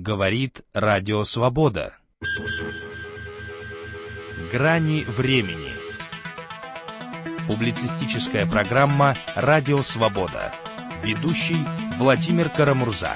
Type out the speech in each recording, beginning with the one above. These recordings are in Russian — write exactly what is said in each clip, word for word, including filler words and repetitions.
Говорит Радио Свобода. Грани времени. Публицистическая программа «Радио Свобода». Ведущий Владимир Карамурза.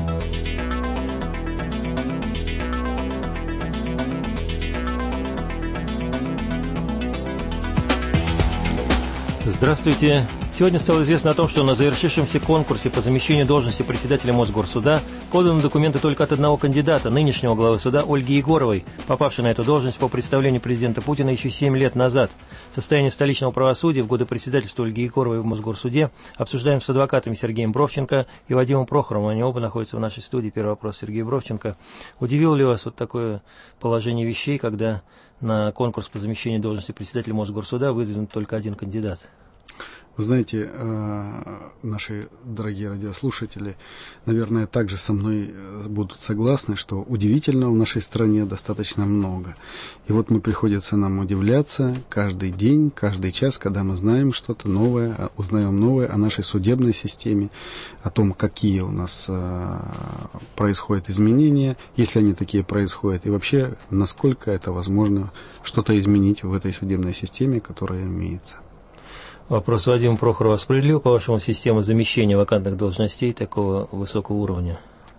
Здравствуйте. Сегодня стало известно о том, что на завершившемся конкурсе по замещению должности председателя Мосгорсуда поданы документы только от одного кандидата, нынешнего главы суда Ольги Егоровой, попавшей на эту должность по представлению президента Путина еще семь лет назад. Состояние столичного правосудия в годы председательства Ольги Егоровой в Мосгорсуде обсуждаем с адвокатами Сергеем Бровченко и Вадимом Прохоровым. Они оба находятся в нашей студии. Первый вопрос, Сергей Бровченко. Удивило ли вас вот такое положение вещей, когда на конкурс по замещению должности председателя Мосгорсуда выдвинут только один кандидат? Вы знаете, наши дорогие радиослушатели, наверное, также со мной будут согласны, что удивительного в нашей стране достаточно много. И вот мы приходится нам удивляться каждый день, каждый час, когда мы знаем что-то новое, узнаем новое о нашей судебной системе, о том, какие у нас происходят изменения, если они такие происходят, и вообще, насколько это возможно что-то изменить в этой судебной системе, которая имеется. Вопрос Вадима Прохорова. Справедлива, по-вашему, система замещения вакантных должностей такого высокого уровня?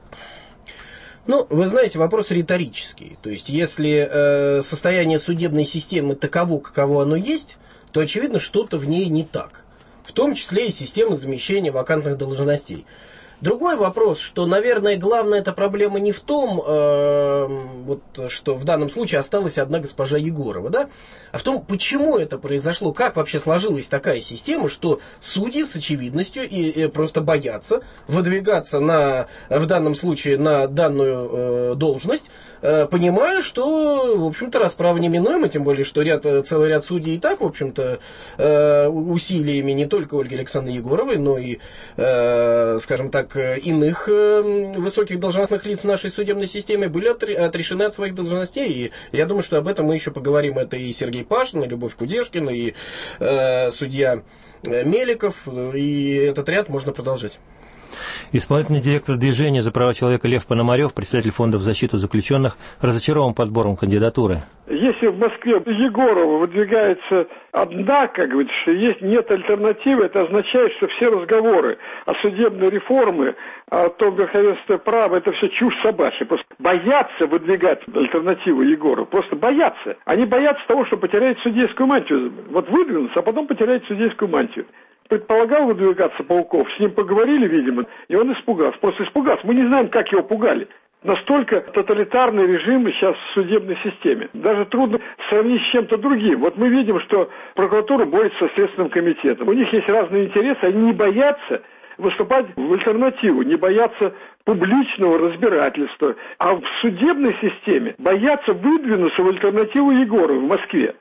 Ну, вы знаете, вопрос риторический. То есть, если э, состояние судебной системы таково, каково оно есть, то, очевидно, что-то в ней не так. В том числе и система замещения вакантных должностей. Другой вопрос, что, наверное, главная эта проблема не в том, э, вот, что в данном случае осталась одна госпожа Егорова, да, а в том, почему это произошло, как вообще сложилась такая система, что судьи с очевидностью и, и просто боятся выдвигаться на, в данном случае на данную э, должность, э, понимая, что, в общем-то, расправа неминуема, тем более, что ряд, целый ряд судей и так, в общем-то, э, усилиями не только Ольги Александровны Егоровой, но и, э, скажем так, иных э, высоких должностных лиц в нашей судебной системе были отрешены от своих должностей. И я думаю, что об этом мы еще поговорим. Это и Сергей Пашин, и Любовь Кудешкина, и э, судья Меликов. И этот ряд можно продолжать. Исполнительный директор движения за права человека Лев Пономарев, председатель фонда в защиту заключенных, разочарован подбором кандидатуры. Если в Москве Егорова выдвигается одна, как говорится, есть нет альтернативы, это означает, что все разговоры о судебной реформе, о том верховенстве права, это все чушь собачья. Просто боятся выдвигать альтернативу Егорову, просто боятся. Они боятся того, что потеряют судейскую мантию. Вот выдвинутся, а потом потеряют судейскую мантию. Предполагал выдвигаться Пауков, с ним поговорили, видимо, и он испугался. Просто испугался. Мы не знаем, как его пугали. Настолько тоталитарный режим сейчас в судебной системе. Даже трудно сравнить с чем-то другим. Вот мы видим, что прокуратура борется со Следственным комитетом. У них есть разные интересы, они не боятся выступать в альтернативу, не боятся публичного разбирательства. А в судебной системе боятся выдвинуться в альтернативу Егорову в Москве.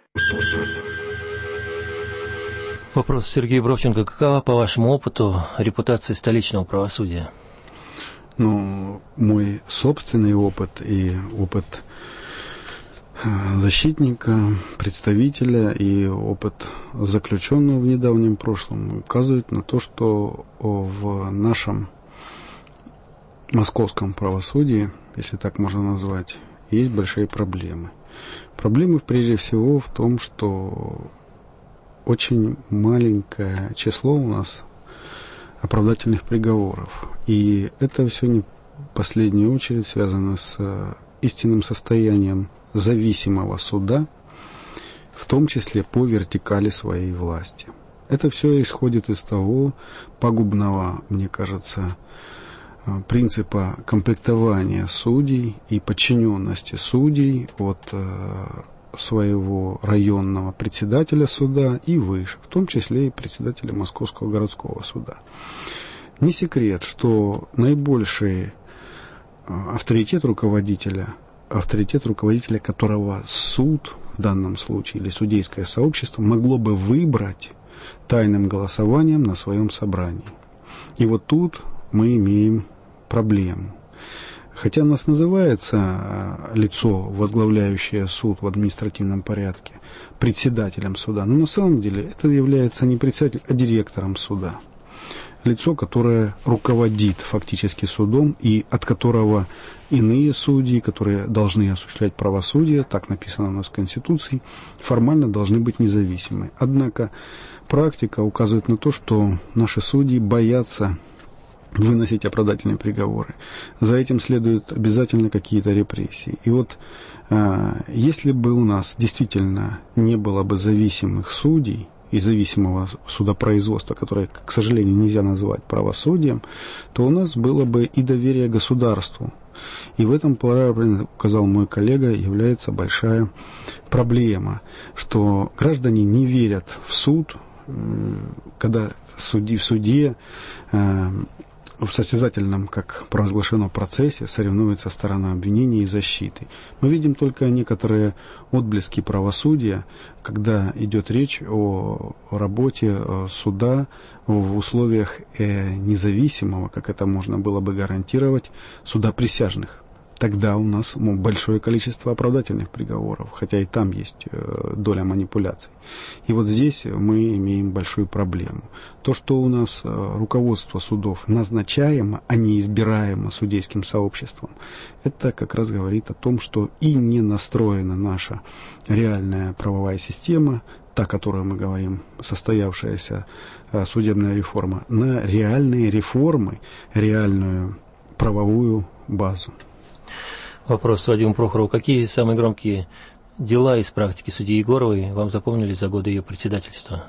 Вопрос Сергею Бровченко. Какова, по вашему опыту, репутация столичного правосудия? Ну, мой собственный опыт и опыт защитника, представителя и опыт заключенного в недавнем прошлом указывает на то, что в нашем московском правосудии, если так можно назвать, есть большие проблемы. Проблемы прежде всего в том, что очень маленькое число у нас оправдательных приговоров. И это все не в последнюю очередь связано с истинным состоянием зависимого суда, в том числе по вертикали своей власти. Это все исходит из того пагубного, мне кажется, принципа комплектования судей и подчиненности судей от своего районного председателя суда и выше, в том числе и председателя Московского городского суда. Не секрет, что наибольший авторитет руководителя, авторитет руководителя которого суд в данном случае или судейское сообщество могло бы выбрать тайным голосованием на своем собрании. И вот тут мы имеем проблему. Хотя у нас называется лицо, возглавляющее суд в административном порядке, председателем суда, но на самом деле это является не председателем, а директором суда. лицо, которое руководит фактически судом и от которого иные судьи, которые должны осуществлять правосудие, так написано у нас в Конституции, формально должны быть независимы. Однако практика указывает на то, что наши судьи боятся выносить оправдательные приговоры. За этим следуют обязательно какие-то репрессии. И вот если бы у нас действительно не было бы зависимых судей и зависимого судопроизводства, которое, к сожалению, нельзя назвать правосудием, то у нас было бы и доверие государству. И в этом, правильно указал мой коллега, является большая проблема, что граждане не верят в суд, когда судьи в суде в состязательном, как провозглашено, процессе соревнуется сторона обвинения и защиты. Мы видим только некоторые отблески правосудия, когда идет речь о работе суда в условиях независимого, как это можно было бы гарантировать, суда присяжных. Тогда у нас ну, большое количество оправдательных приговоров, хотя и там есть э, доля манипуляций. И вот здесь мы имеем большую проблему. То, что у нас э, руководство судов назначаемо, а не избираемо судейским сообществом, это как раз говорит о том, что и не настроена наша реальная правовая система, та, о которой мы говорим, состоявшаяся э, судебная реформа, на реальные реформы, реальную правовую базу. Вопрос Вадиму Прохорову. Какие самые громкие дела из практики судьи Егоровой вам запомнились за годы ее председательства?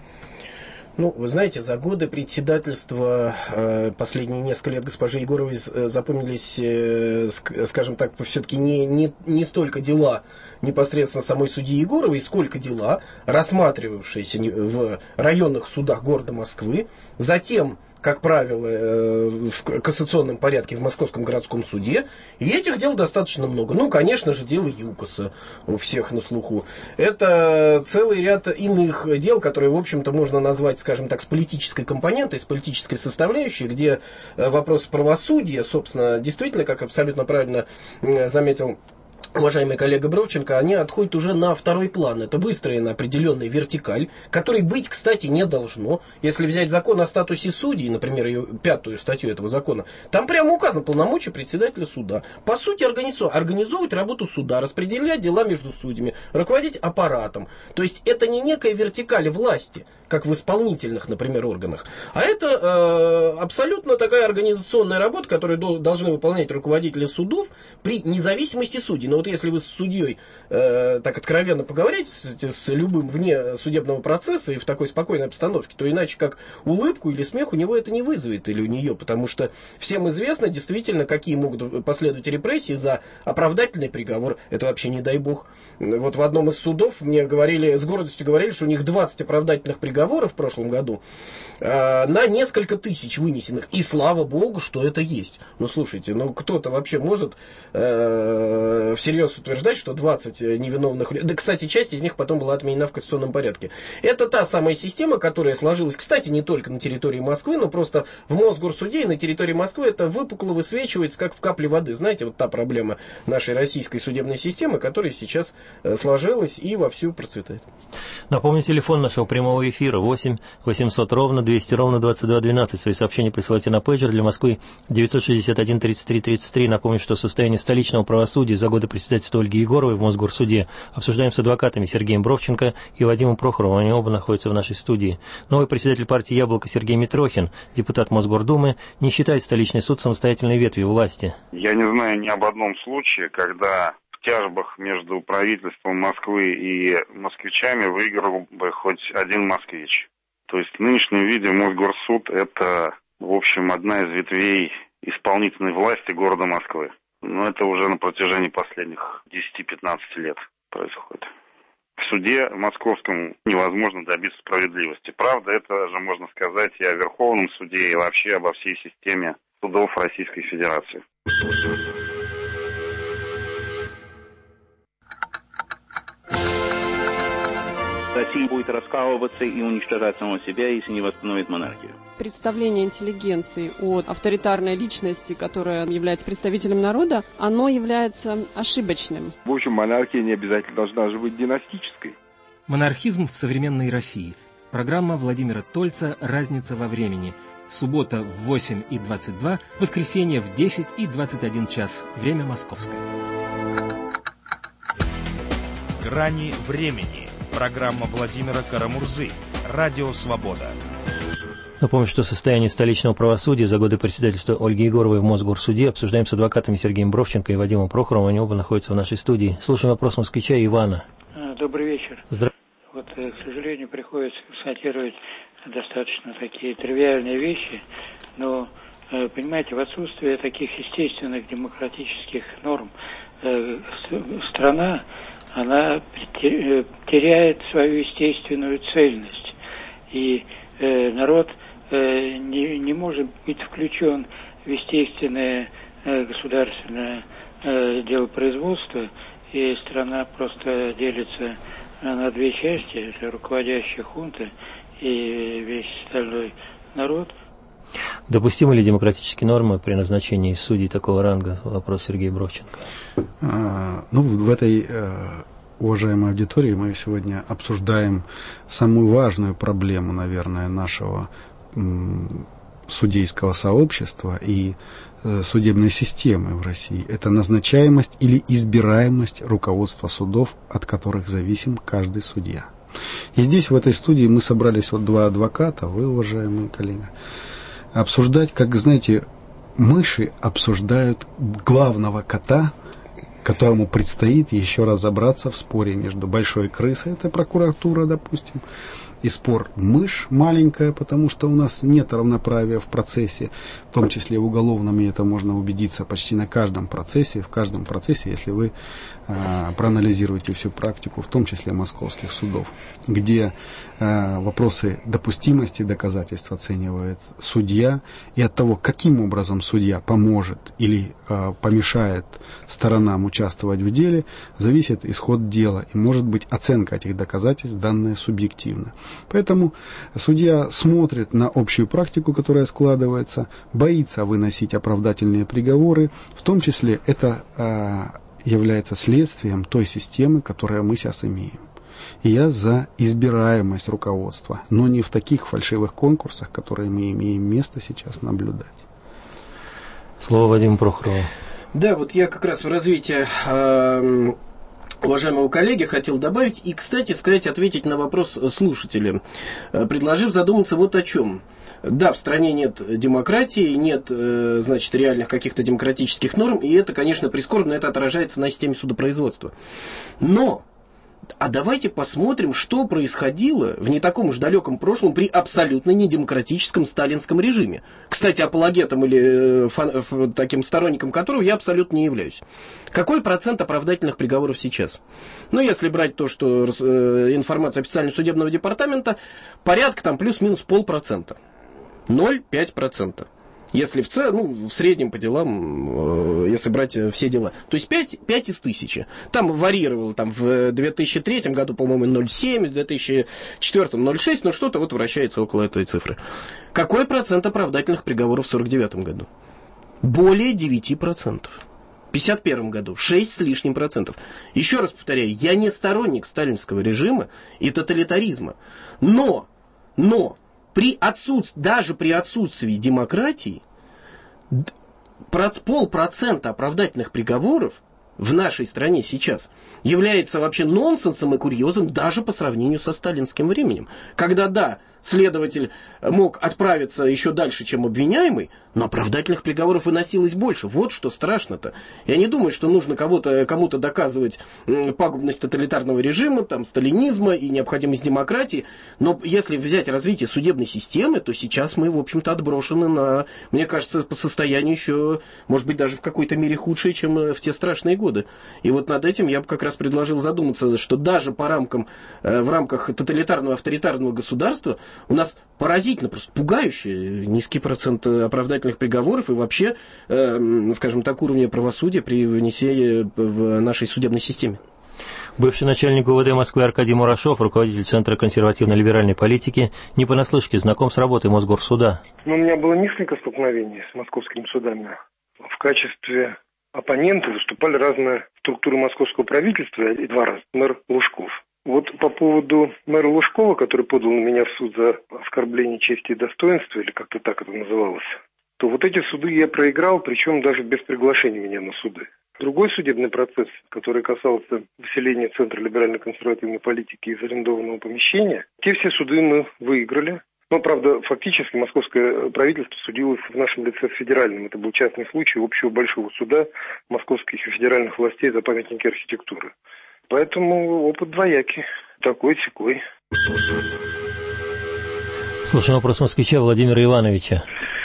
Ну, вы знаете, за годы председательства, э, последние несколько лет госпожи Егоровой э, запомнились, э, ск, скажем так, все-таки не, не, не столько дела непосредственно самой судьи Егоровой, сколько дела, рассматривавшиеся в районных судах города Москвы, затем, как правило, в кассационном порядке в Московском городском суде. И этих дел достаточно много. Ну, конечно же, дело ЮКОСа у всех на слуху. Это целый ряд иных дел, которые, в общем-то, можно назвать, скажем так, с политической компонентой, с политической составляющей, где вопрос правосудия, собственно, действительно, как абсолютно правильно заметил уважаемый коллега Бровченко, они отходят уже на второй план. Это выстроена определенная вертикаль, которой быть, кстати, не должно. Если взять закон о статусе судей, например, ее пятую статью этого закона, там прямо указано полномочия председателя суда. По сути, организовывать работу суда, распределять дела между судьями, руководить аппаратом. То есть это не некая вертикаль власти, как в исполнительных, например, органах, а это э, абсолютно такая организационная работа, которую до, должны выполнять руководители судов при независимости судей. Но вот если вы с судьей э, так откровенно поговорите с, с любым вне судебного процесса и в такой спокойной обстановке, то иначе как улыбку или смех у него это не вызовет или у нее, потому что всем известно действительно, какие могут последовать репрессии за оправдательный приговор. Это вообще не дай бог. Вот в одном из судов мне говорили, с гордостью говорили, что у них двадцать оправдательных приговоров в прошлом году э, на несколько тысяч вынесенных. И слава богу, что это есть. Ну, слушайте, ну кто-то вообще может э, всерьез утверждать, что двадцать невиновных людей... Да, кстати, часть из них потом была отменена в кассационном порядке. Это та самая система, которая сложилась, кстати, не только на территории Москвы, но просто в Мосгорсуде и на территории Москвы это выпукло высвечивается, как в капле воды. Знаете, вот та проблема нашей российской судебной системы, которая сейчас э, сложилась и вовсю процветает. Напомню, телефон нашего прямого эфира восемь восемьсот ровно двести ровно двадцать два двенадцать. Свои сообщения присылайте на пейджер для Москвы девятьсот шестьдесят один тридцать три тридцать три. Напомню, что состояние столичного правосудия за годы председательства Ольги Егоровой в Мосгорсуде обсуждаем с адвокатами Сергеем Бровченко и Вадимом Прохоровым. Они оба находятся в нашей студии. Новый председатель партии «Яблоко» Сергей Митрохин, депутат Мосгордумы, не считает столичный суд самостоятельной ветвью власти. Я не знаю ни об одном случае, когда в тяжбах между правительством Москвы и москвичами выиграл бы хоть один москвич. То есть в нынешнем виде Мосгорсуд – это, в общем, одна из ветвей исполнительной власти города Москвы. Но это уже на протяжении последних десяти-пятнадцати лет происходит. В суде московском невозможно добиться справедливости. Правда, это же можно сказать и о Верховном суде, и вообще обо всей системе судов Российской Федерации. Россия будет раскалываться и уничтожать самого себя, если не восстановит монархию. Представление интеллигенции о авторитарной личности, которая является представителем народа, оно является ошибочным. В общем, монархия не обязательно должна же быть династической. Монархизм в современной России. Программа Владимира Тольца «Разница во времени». суббота в восемь и двадцать два, воскресенье в десять и двадцать один час. Время московское. «Грани времени». Программа Владимира Карамурзы. Радио «Свобода». Напомню, что состояние столичного правосудия за годы председательства Ольги Егоровой в Мосгорсуде обсуждаем с адвокатами Сергеем Бровченко и Вадимом Прохоровым. Они оба находятся в нашей студии. Слушаем вопрос москвича Ивана. Добрый вечер. Здравствуйте. Вот, к сожалению, приходится констатировать достаточно такие тривиальные вещи, но, понимаете, в отсутствие таких естественных демократических норм страна, она теряет свою естественную цельность. И народ не, не может быть включен в естественное государственное делопроизводство, и страна просто делится на две части, это руководящая хунта и весь остальной народ. Допустимы ли демократические нормы при назначении судей такого ранга? Вопрос Сергея Бровченко. А, ну, в этой э, уважаемой аудитории мы сегодня обсуждаем самую важную проблему, наверное, нашего м, судейского сообщества и э, судебной системы в России. Это назначаемость или избираемость руководства судов, от которых зависим каждый судья. И здесь, в этой студии, мы собрались вот два адвоката, вы, уважаемые коллеги, обсуждать, как, знаете, мыши обсуждают главного кота, которому предстоит еще разобраться в споре между большой крысой, это прокуратура, допустим, и спор мышь маленькая, потому что у нас нет равноправия в процессе, в том числе в уголовном, и это можно убедиться почти на каждом процессе, в каждом процессе, если вы а, проанализируете всю практику, в том числе московских судов, где а, вопросы допустимости доказательств оценивает судья, и от того, каким образом судья поможет или а, помешает сторонам участвовать в деле, зависит исход дела, и может быть оценка этих доказательств, данная субъективно. Поэтому судья смотрит на общую практику, которая складывается, боится выносить оправдательные приговоры, в том числе это а, является следствием той системы, которую мы сейчас имеем. И я за избираемость руководства, но не в таких фальшивых конкурсах, которые мы имеем место сейчас наблюдать. Слово Вадиму Прохорову. Да, вот я как раз в развитии э, уважаемого коллеги хотел добавить и, кстати сказать, ответить на вопрос слушателя, предложив задуматься вот о чем. Да, в стране нет демократии, нет, значит, реальных каких-то демократических норм, и это, конечно, прискорбно, это отражается на системе судопроизводства. Но, а давайте посмотрим, что происходило в не таком уж далеком прошлом при абсолютно недемократическом сталинском режиме. Кстати, апологетом или фан, таким сторонником которого я абсолютно не являюсь. Какой процент оправдательных приговоров сейчас? Ну, если брать то, что э, информация официального судебного департамента, порядка там плюс-минус полпроцента. ноль целых пять десятых процента. Если в, ц... ну, в среднем по делам, э, если брать все дела. То есть пять, пять из тысячи. Там варьировало там, в две тысячи третьем году, по-моему, ноль целых семь десятых, в две тысячи четвёртом ноль целых шесть десятых, но что-то вот вращается около этой цифры. Какой процент оправдательных приговоров в сорок девятом году? Более девять процентов. В пятьдесят первом году шесть с лишним процентов. Еще раз повторяю, я не сторонник сталинского режима и тоталитаризма. Но, но, При отсутствии, даже при отсутствии демократии полпроцента оправдательных приговоров в нашей стране сейчас является вообще нонсенсом и курьезом даже по сравнению со сталинским временем. Когда, да, следователь мог отправиться еще дальше, чем обвиняемый, но оправдательных приговоров выносилось больше. Вот что страшно-то. Я не думаю, что нужно кого-то, кому-то доказывать пагубность тоталитарного режима, там, сталинизма и необходимость демократии. Но если взять развитие судебной системы, то сейчас мы, в общем-то, отброшены на, мне кажется, по состоянию еще, может быть, даже в какой-то мере худшее, чем в те страшные годы. И вот над этим я бы как раз предложил задуматься, что даже по рамкам, в рамках тоталитарного авторитарного государства у нас поразительно, просто пугающе низкий процент оправдательных приговоров и вообще, э, скажем так, уровня правосудия при вынесении в нашей судебной системе. Бывший начальник ГУВД Москвы Аркадий Мурашов, руководитель Центра консервативно-либеральной политики, не понаслышке знаком с работой Мосгорсуда. Ну, у меня было несколько столкновений с московскими судами. В качестве оппонента выступали разные структуры московского правительства и два раза. Мэр Лужков. Вот по поводу мэра Лужкова, который подал на меня в суд за оскорбление чести и достоинства, или как-то так это называлось, то вот эти суды я проиграл, причем даже без приглашения меня на суды. Другой судебный процесс, который касался выселения Центра либерально-консервативной политики из арендованного помещения, те все суды мы выиграли. Но, правда, фактически московское правительство судилось в нашем лице с федеральным. Это был частный случай общего большого суда московских и федеральных властей за памятники архитектуры. Поэтому опыт двоякий, такой-сякой. Слушаем вопрос москвича Владимира Ивановича.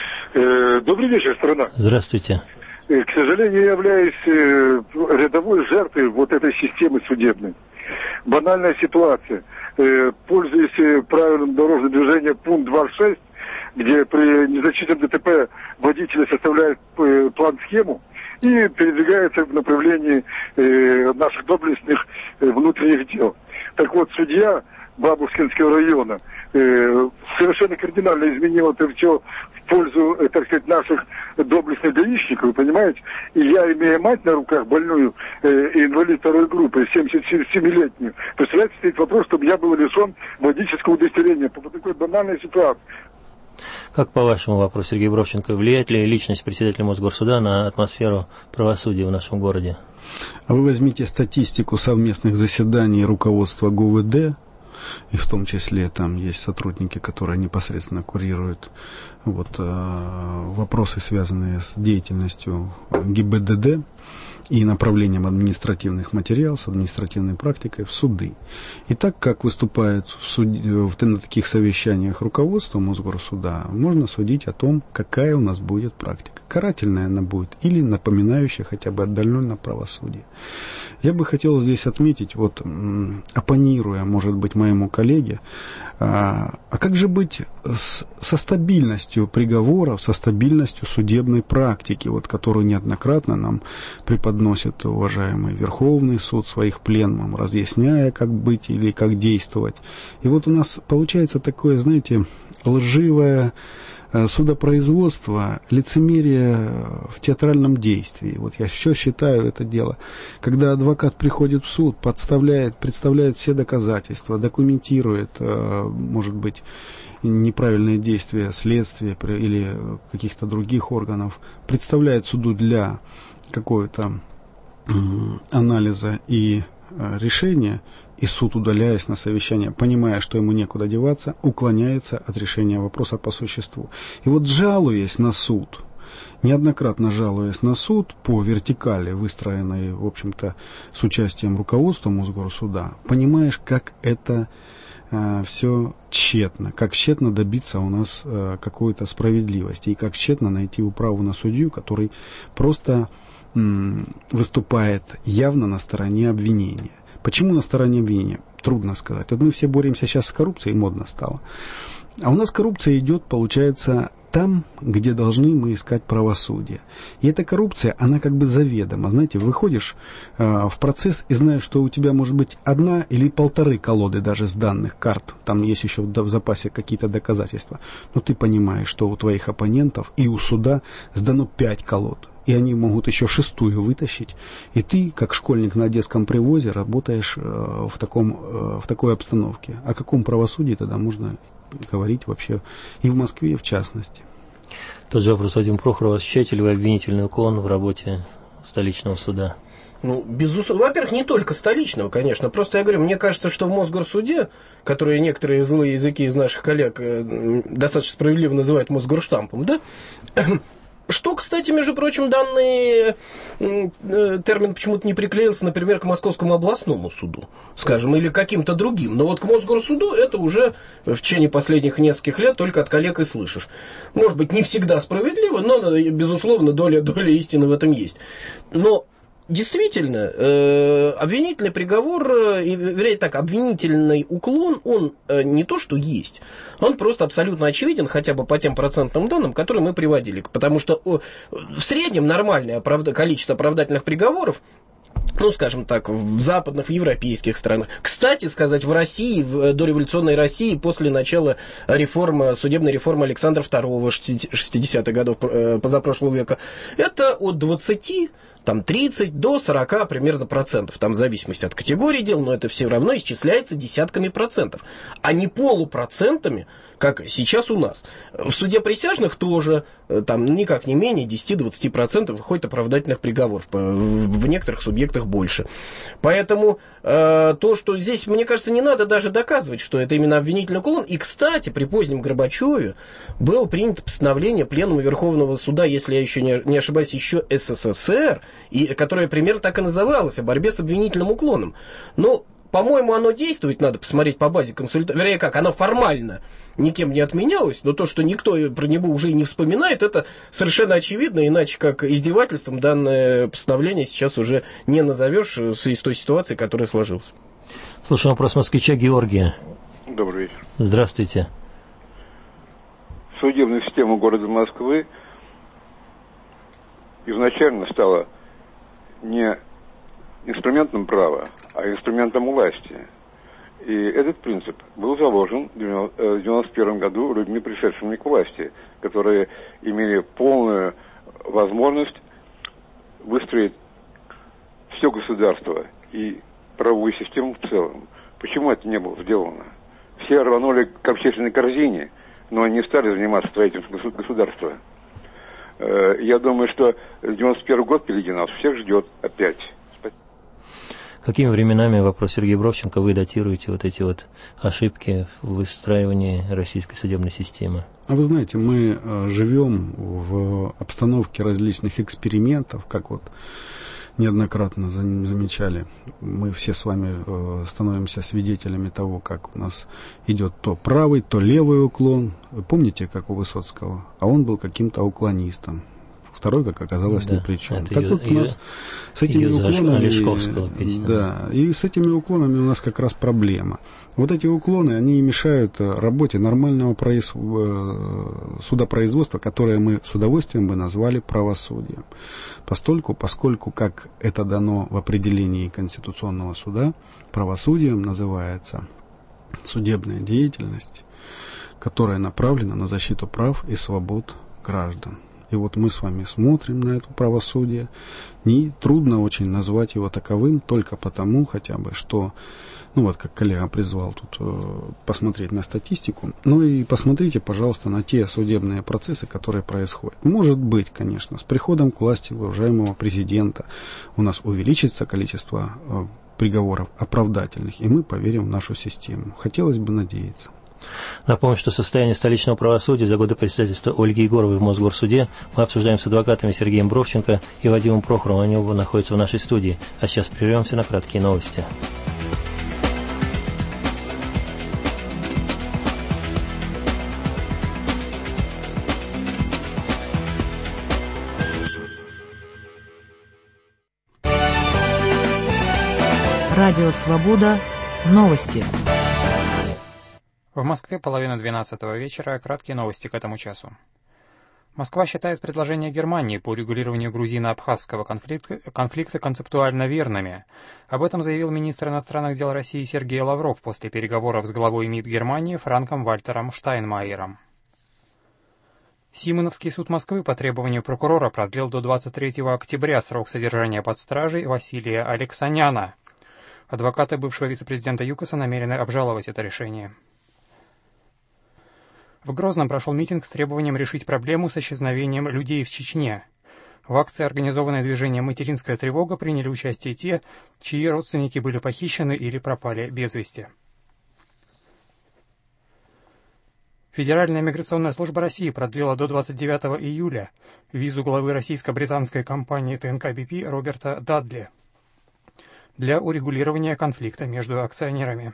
Э, добрый вечер, страна. Здравствуйте. Э, к сожалению, я являюсь э, рядовой жертвой вот этой системы судебной. Банальная ситуация. Э, пользуясь правилом дорожного движения пункт двадцать шесть, где при незначительном ДТП водитель составляет э, план-схему и передвигается в направлении э, наших доблестных э, внутренних дел. Так вот, судья Бабушкинского района э, совершенно кардинально изменил это все в пользу, э, так сказать, наших доблестных гаишников, вы понимаете? И я, имея мать на руках, больную э, инвалид второй группы, семидесятисемилетнюю, представляете, стоит вопрос, чтобы я был лишен водительского удостоверения по такой банальной ситуации. Как по вашему вопросу, Сергей Бровченко, влияет ли личность председателя Мосгорсуда на атмосферу правосудия в нашем городе? А вы возьмите статистику совместных заседаний руководства ГУВД, и в том числе там есть сотрудники, которые непосредственно курируют вот, э, вопросы, связанные с деятельностью ГИБДД и направлением административных материалов, с административной практикой в суды. И так как выступает в суд, в, на таких совещаниях руководство Мосгорсуда, можно судить о том, какая у нас будет практика. Карательная она будет или напоминающая хотя бы отдаленно правосудие. Я бы хотел здесь отметить, вот оппонируя, может быть, моему коллеге, а, а как же быть с, со стабильностью приговоров, со стабильностью судебной практики, вот, которую неоднократно нам преподносит уважаемый Верховный суд в своих пленумах, разъясняя, как быть или как действовать. И вот у нас получается такое, знаете, лживое судопроизводство, лицемерие в театральном действии. Вот я все считаю это дело. Когда адвокат приходит в суд, подставляет, представляет все доказательства, документирует, может быть, неправильные действия следствия или каких-то других органов, представляет суду для какого-то анализа и решения, и суд, удаляясь на совещание, понимая, что ему некуда деваться, уклоняется от решения вопроса по существу. И вот жалуясь на суд, неоднократно жалуясь на суд по вертикали, выстроенной, в общем-то, с участием руководства Мосгорсуда, понимаешь, как это э, все тщетно, как тщетно добиться у нас э, какой-то справедливости, и как тщетно найти управу на судью, который просто м, выступает явно на стороне обвинения. Почему на стороне обвинения? Трудно сказать. Вот мы все боремся сейчас с коррупцией, модно стало. А у нас коррупция идет, получается, там, где должны мы искать правосудие. И эта коррупция, она как бы заведома. Знаете, выходишь э, в процесс и знаешь, что у тебя может быть одна или полторы колоды даже с данных карт. Там есть еще в запасе какие-то доказательства. Но ты понимаешь, что у твоих оппонентов и у суда сдано пять колод. И они могут еще шестую вытащить. И ты, как школьник на Одесском привозе, работаешь э, в, таком, э, в такой обстановке. О каком правосудии тогда можно говорить вообще и в Москве, и в частности? Тот же вопрос, Вадим Прохоров, ощущаете ли вы обвинительный уклон в работе столичного суда? Ну, безусловно. Во-первых, не только столичного, конечно. Просто я говорю, мне кажется, что в Мосгорсуде, который некоторые злые языки из наших коллег э, достаточно справедливо называют Мосгорштампом, да? Что, кстати, между прочим, данный э, термин почему-то не приклеился, например, к Московскому областному суду, скажем, или каким-то другим. Но вот к Мосгорсуду это уже в течение последних нескольких лет только от коллег и слышишь. Может быть, не всегда справедливо, но, безусловно, доля, доля истины в этом есть. Но действительно, э, обвинительный приговор, э, вернее так, обвинительный уклон, он э, не то что есть, он просто абсолютно очевиден, хотя бы по тем процентным данным, которые мы приводили. Потому что э, в среднем нормальное оправда- количество оправдательных приговоров, ну, скажем так, в западных, в европейских странах. Кстати сказать, в России, в дореволюционной России, после начала реформы, судебной реформы Александра второго, шестидесятых годов позапрошлого века, это от двадцати там тридцать до сорока примерно процентов, там в зависимости от категории дел, но это все равно исчисляется десятками процентов, а не полупроцентами, как сейчас у нас. В суде присяжных тоже там никак не менее десять-двадцать процентов выходит оправдательных приговоров, в некоторых субъектах больше. Поэтому э, то, что здесь, мне кажется, не надо даже доказывать, что это именно обвинительный уклон. И, кстати, при позднем Горбачеве было принято постановление Пленума Верховного Суда, если я еще не, не ошибаюсь, еще СССР, и, которое примерно так и называлось, о борьбе с обвинительным уклоном. Но, по-моему, оно действует, надо посмотреть по базе консультации, вернее как, оно формально никем не отменялось, но то, что никто про него уже и не вспоминает, это совершенно очевидно, иначе как издевательством данное постановление сейчас уже не назовешь в связи с той ситуацией, которая сложилась. Слушаем вопрос москвича Георгия. Добрый вечер. Здравствуйте. Судебная система города Москвы изначально стала не инструментом права, а инструментом власти. И этот принцип был заложен в девяносто первом году людьми, пришедшими к власти, которые имели полную возможность выстроить все государство и правовую систему в целом. Почему это не было сделано? Все рванули к общественной корзине, но они не стали заниматься строительством государства. Я думаю, что девяносто первый год впереди нас всех ждет опять. Какими временами, вопрос Сергей Бровченко, вы датируете вот эти вот ошибки в выстраивании российской судебной системы? А вы знаете, мы живем в обстановке различных экспериментов, как вот неоднократно замечали. Мы все с вами становимся свидетелями того, как у нас идет то правый, то левый уклон. Вы помните, как у Высоцкого? А он был каким-то уклонистом. Второй, как оказалось, да, ни при чем. Это так ее, вот у нас с этими уклонами, да, и с этими уклонами у нас как раз проблема. Вот эти уклоны, они мешают работе нормального произ... судопроизводства, которое мы с удовольствием бы назвали правосудием. Постольку, поскольку, как это дано в определении Конституционного суда, правосудием называется судебная деятельность, которая направлена на защиту прав и свобод граждан. И вот мы с вами смотрим на это правосудие. Не трудно очень назвать его таковым только потому, хотя бы, что, ну вот как коллега призвал тут э, посмотреть на статистику, ну и посмотрите, пожалуйста, на те судебные процессы, которые происходят. Может быть, конечно, с приходом к власти уважаемого президента у нас увеличится количество э, приговоров оправдательных, и мы поверим в нашу систему. Хотелось бы надеяться. Напомню, что состояние столичного правосудия за годы председательства Ольги Егоровой в Мосгорсуде мы обсуждаем с адвокатами Сергеем Бровченко и Вадимом Прохоровым. Они оба находятся в нашей студии. А сейчас прервемся на краткие новости. Радио «Свобода». Новости. В Москве половина двенадцатого вечера. Краткие новости к этому часу. Москва считает предложения Германии по урегулированию грузино-абхазского конфликта, конфликта концептуально верными. Об этом заявил министр иностранных дел России Сергей Лавров после переговоров с главой МИД Германии Франком Вальтером Штайнмайером. Симоновский суд Москвы по требованию прокурора продлил до двадцать третьего октября срок содержания под стражей Василия Алексаняна. Адвокаты бывшего вице-президента ЮКОСа намерены обжаловать это решение. В Грозном прошел митинг с требованием решить проблему с исчезновением людей в Чечне. В акции, организованной движением «Материнская тревога», приняли участие те, чьи родственники были похищены или пропали без вести. Федеральная миграционная служба России продлила до двадцать девятого июля визу главы российско-британской компании ТНК би пи Роберта Дадли для урегулирования конфликта между акционерами.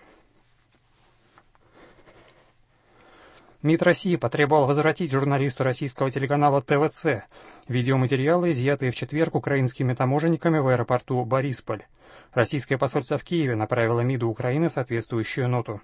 МИД России потребовал возвратить журналисту российского телеканала тэ вэ цэ видеоматериалы, изъятые в четверг украинскими таможенниками в аэропорту Борисполь. Российское посольство в Киеве направило МИДу Украины соответствующую ноту.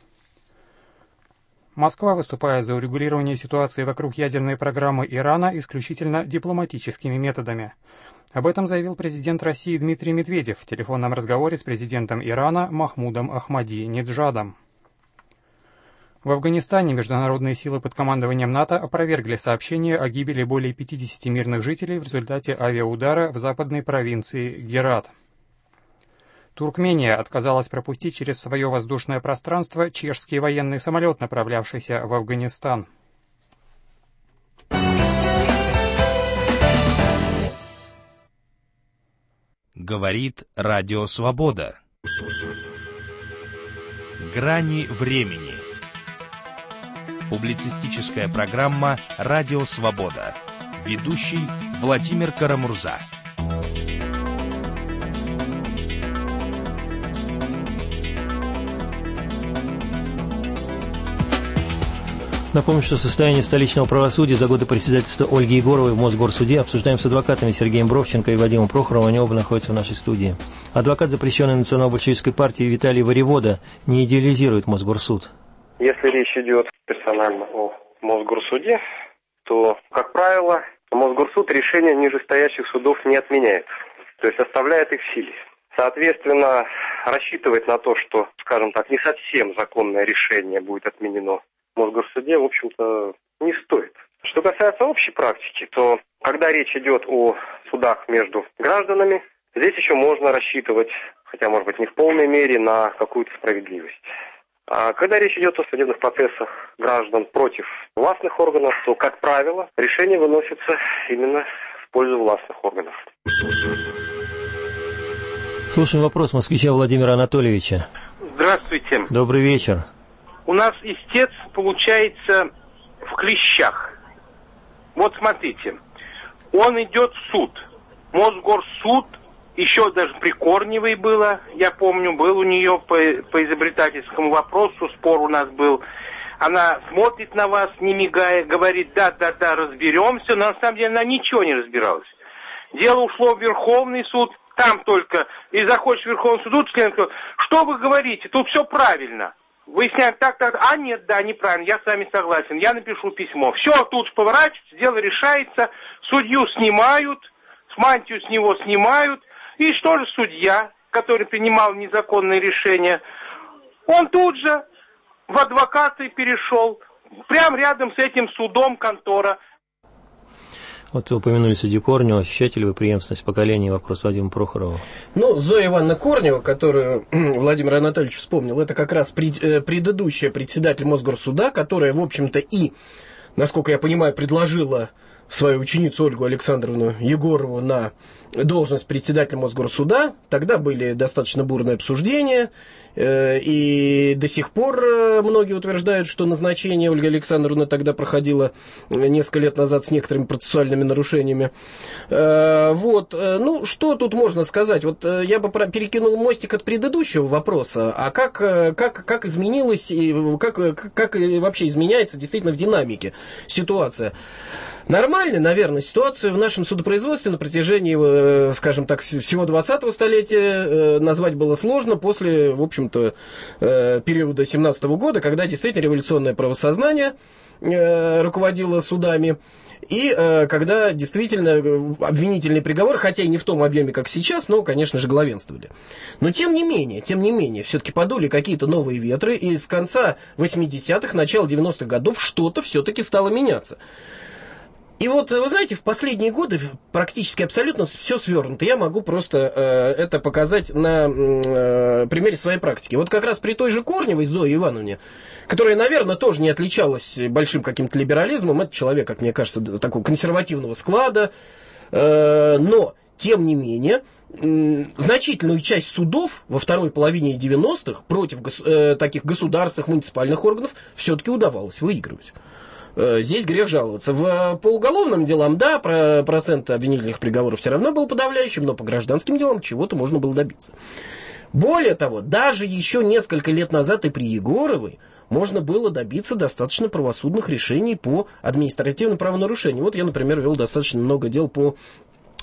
Москва выступает за урегулирование ситуации вокруг ядерной программы Ирана исключительно дипломатическими методами. Об этом заявил президент России Дмитрий Медведев в телефонном разговоре с президентом Ирана Махмудом Ахмади-Неджадом. В Афганистане международные силы под командованием НАТО опровергли сообщение о гибели более пятидесяти мирных жителей в результате авиаудара в западной провинции Герат. Туркмения отказалась пропустить через свое воздушное пространство чешский военный самолет, направлявшийся в Афганистан. Говорит Радио Свобода. Грани времени. Публицистическая программа «Радио Свобода». Ведущий Владимир Карамурза. Напомню, что состояние столичного правосудия за годы председательства Ольги Егоровой в Мосгорсуде обсуждаем с адвокатами Сергеем Бровченко и Вадимом Прохоровым. Они оба находятся в нашей студии. Адвокат запрещенной национал-большевистской партии Виталий Воевода не идеализирует Мосгорсуд. Если речь идет персонально о Мосгорсуде, то, как правило, Мосгорсуд решения нижестоящих судов не отменяет, то есть оставляет их в силе. Соответственно, рассчитывать на то, что, скажем так, не совсем законное решение будет отменено в Мосгорсуде, в общем-то, не стоит. Что касается общей практики, то когда речь идет о судах между гражданами, здесь еще можно рассчитывать, хотя, может быть, не в полной мере, на какую-то справедливость. А когда речь идет о судебных процессах граждан против властных органов, то, как правило, решение выносится именно в пользу властных органов. Слушаем вопрос москвича Владимира Анатольевича. Здравствуйте. Добрый вечер. У нас истец получается в клещах. Вот смотрите, он идет в суд. Мосгорсуд, еще даже при Корневой было, я помню, был у нее по, по изобретательскому вопросу, спор у нас был. Она смотрит на вас, не мигая, говорит, да-да-да, разберемся, но на самом деле она ничего не разбиралась. Дело ушло в Верховный суд, там только, и заходишь в Верховный суд, что вы говорите, тут все правильно. Выясняем так, так, а нет, да, неправильно, я с вами согласен, я напишу письмо. Все, тут поворачивается, дело решается, судью снимают, мантию с него снимают, и что же судья, который принимал незаконное решение, он тут же в адвокаты перешел, прямо рядом с этим судом контора. Вот вы упомянули судью Корнева. Ощущаете ли вы преемственность поколения? Вопрос Вадиму Прохорову. Ну, Зоя Ивановна Корнева, которую Владимир Анатольевич вспомнил, это как раз пред, предыдущая председатель Мосгорсуда, которая, в общем-то, и, насколько я понимаю, предложила свою ученицу Ольгу Александровну Егорову на должность председателя Мосгорсуда. Тогда были достаточно бурные обсуждения, и до сих пор многие утверждают, что назначение Ольги Александровны тогда проходило несколько лет назад с некоторыми процессуальными нарушениями. Вот, ну, что тут можно сказать? Вот я бы перекинул мостик от предыдущего вопроса, а как, как, как изменилась, как, как вообще изменяется действительно в динамике ситуация? Нормально, наверное, ситуацию в нашем судопроизводстве на протяжении, скажем так, всего двадцатого столетия назвать было сложно после, в общем-то, периода семнадцатого года, когда действительно революционное правосознание руководило судами, и когда действительно обвинительный приговор, хотя и не в том объеме, как сейчас, но, конечно же, главенствовали. Но тем не менее, тем не менее, все-таки подули какие-то новые ветры, и с конца восьмидесятых, начала девяностых годов что-то все-таки стало меняться. И вот, вы знаете, в последние годы практически абсолютно все свернуто. Я могу просто э, это показать на э, примере своей практики. Вот как раз при той же Корневой Зое Ивановне, которая, наверное, тоже не отличалась большим каким-то либерализмом, это человек, как мне кажется, такого консервативного склада, э, но, тем не менее, э, значительную часть судов во второй половине девяностых против гос- э, таких государственных, муниципальных органов все-таки удавалось выигрывать. Здесь грех жаловаться. В, по уголовным делам, да, про, процент обвинительных приговоров все равно был подавляющим, но по гражданским делам чего-то можно было добиться. Более того, даже еще несколько лет назад и при Егоровой можно было добиться достаточно правосудных решений по административным правонарушениям. Вот я, например, вел достаточно много дел по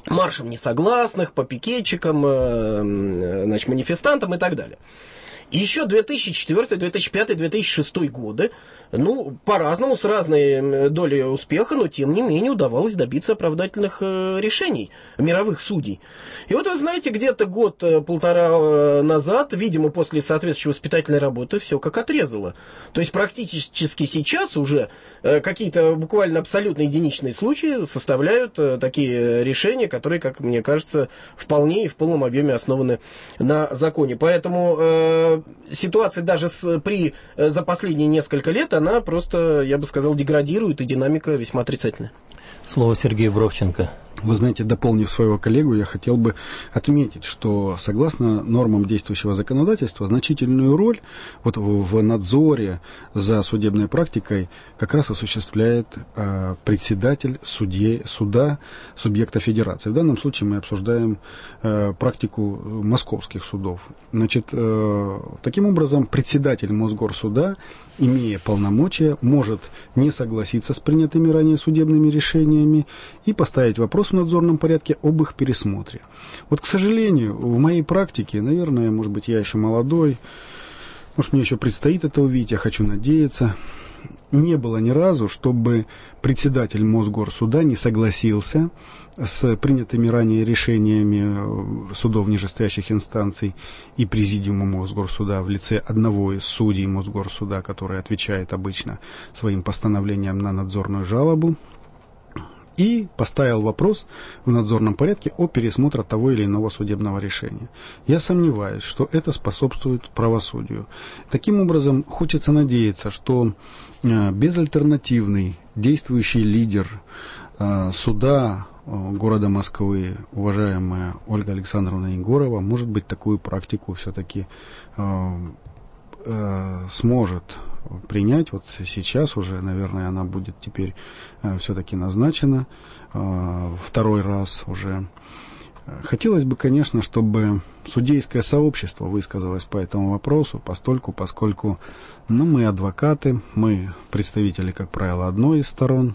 маршем несогласных, по пикетчикам, значит, манифестантам и так далее. И еще две тысячи четвёртый, две тысячи пятый, две тысячи шестой годы, ну, по-разному, с разной долей успеха, но тем не менее удавалось добиться оправдательных э, решений мировых судей. И вот вы знаете, где-то год-полтора назад, видимо, после соответствующей воспитательной работы, все как отрезало. То есть практически сейчас уже э, какие-то буквально абсолютно единичные случаи составляют э, такие решения, которые, как мне кажется, вполне и в полном объеме основаны на законе. Поэтому э, ситуация даже с, при, э, за последние несколько лет, она просто, я бы сказал, деградирует, и динамика весьма отрицательная. Слово Сергею Бровченко. Вы знаете, дополнив своего коллегу, я хотел бы отметить, что согласно нормам действующего законодательства, значительную роль вот в надзоре за судебной практикой как раз осуществляет э, председатель судьи, суда субъекта федерации. В данном случае мы обсуждаем э, практику московских судов. Значит, э, таким образом, председатель Мосгорсуда, имея полномочия, может не согласиться с принятыми ранее судебными решениями и поставить вопрос в надзорном порядке об их пересмотре. Вот, к сожалению, в моей практике, наверное, может быть, я еще молодой, может, мне еще предстоит это увидеть, я хочу надеяться, не было ни разу, чтобы председатель Мосгорсуда не согласился с принятыми ранее решениями судов нижестоящих инстанций и президиума Мосгорсуда в лице одного из судей Мосгорсуда, который отвечает обычно своим постановлением на надзорную жалобу, и поставил вопрос в надзорном порядке о пересмотре того или иного судебного решения. Я сомневаюсь, что это способствует правосудию. Таким образом, хочется надеяться, что э, безальтернативный действующий лидер э, суда э, города Москвы, уважаемая Ольга Александровна Егорова, может быть, такую практику все-таки э, э, сможет принять. Вот сейчас уже, наверное, она будет теперь э, все-таки назначена э, второй раз уже. Хотелось бы, конечно, чтобы судейское сообщество высказалось по этому вопросу, постольку, поскольку ну, мы адвокаты, мы представители, как правило, одной из сторон.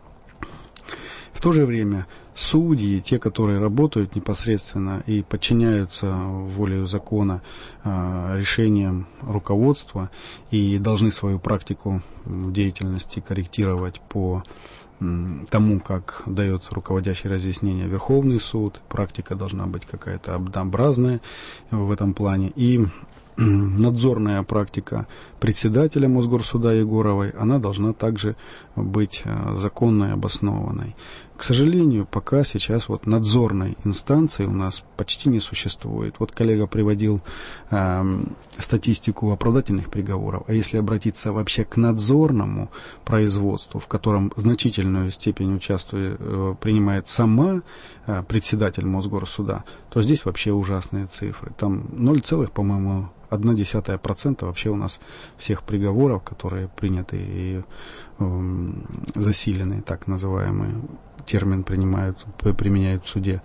В то же время судьи, те, которые работают непосредственно и подчиняются воле закона э, решениям руководства и должны свою практику деятельности корректировать по м, тому, как дает руководящее разъяснение Верховный суд. Практика должна быть какая-то однообразная в этом плане. И надзорная практика председателя Мосгорсуда Егоровой, она должна также быть э, законной, обоснованной. К сожалению, пока сейчас вот надзорной инстанции у нас почти не существует. Вот коллега приводил э, статистику оправдательных приговоров, а если обратиться вообще к надзорному производству, в котором значительную степень участия э, принимает сама э, председатель Мосгорсуда, то здесь вообще ужасные цифры. Там ноль, по-моему, одна десятая процента вообще у нас всех приговоров, которые приняты и э, засиленные, так называемые, термин принимают, применяют в суде,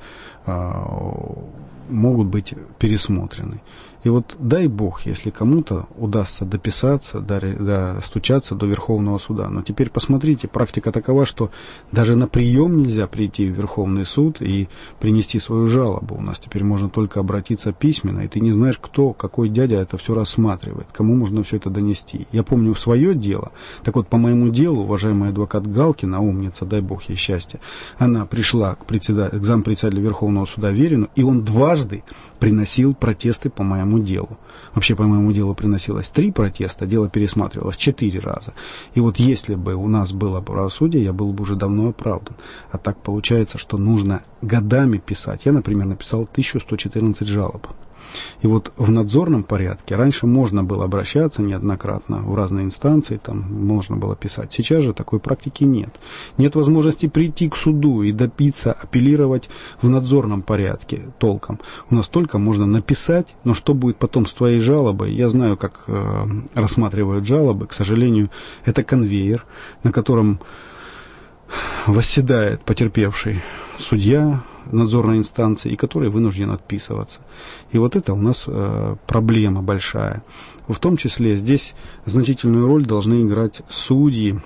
могут быть пересмотрены. И вот дай бог, если кому-то удастся дописаться, достучаться до Верховного суда. Но теперь посмотрите, практика такова, что даже на прием нельзя прийти в Верховный суд и принести свою жалобу. У нас теперь можно только обратиться письменно, и ты не знаешь, кто, какой дядя это все рассматривает, кому можно все это донести. Я помню свое дело. Так вот, по моему делу, уважаемый адвокат Галкина, умница, дай бог ей счастья, она пришла к, председателю, к зампредседателю Верховного суда Верину, и он дважды приносил протесты по моему делу. Вообще по моему делу приносилось три протеста, дело пересматривалось четыре раза. И вот если бы у нас было правосудие, я был бы уже давно оправдан. А так получается, что нужно годами писать. Я, например, написал тысяча сто четырнадцать жалоб. И вот в надзорном порядке раньше можно было обращаться неоднократно в разные инстанции, там можно было писать. Сейчас же такой практики нет. Нет возможности прийти к суду и добиться, апеллировать в надзорном порядке толком. У нас только можно написать, но что будет потом с твоей жалобой? Я знаю, как э, рассматривают жалобы. К сожалению, это конвейер, на котором восседает потерпевший судья надзорной инстанции, и который вынужден отписываться. И вот это у нас э, проблема большая. В том числе здесь значительную роль должны играть судьи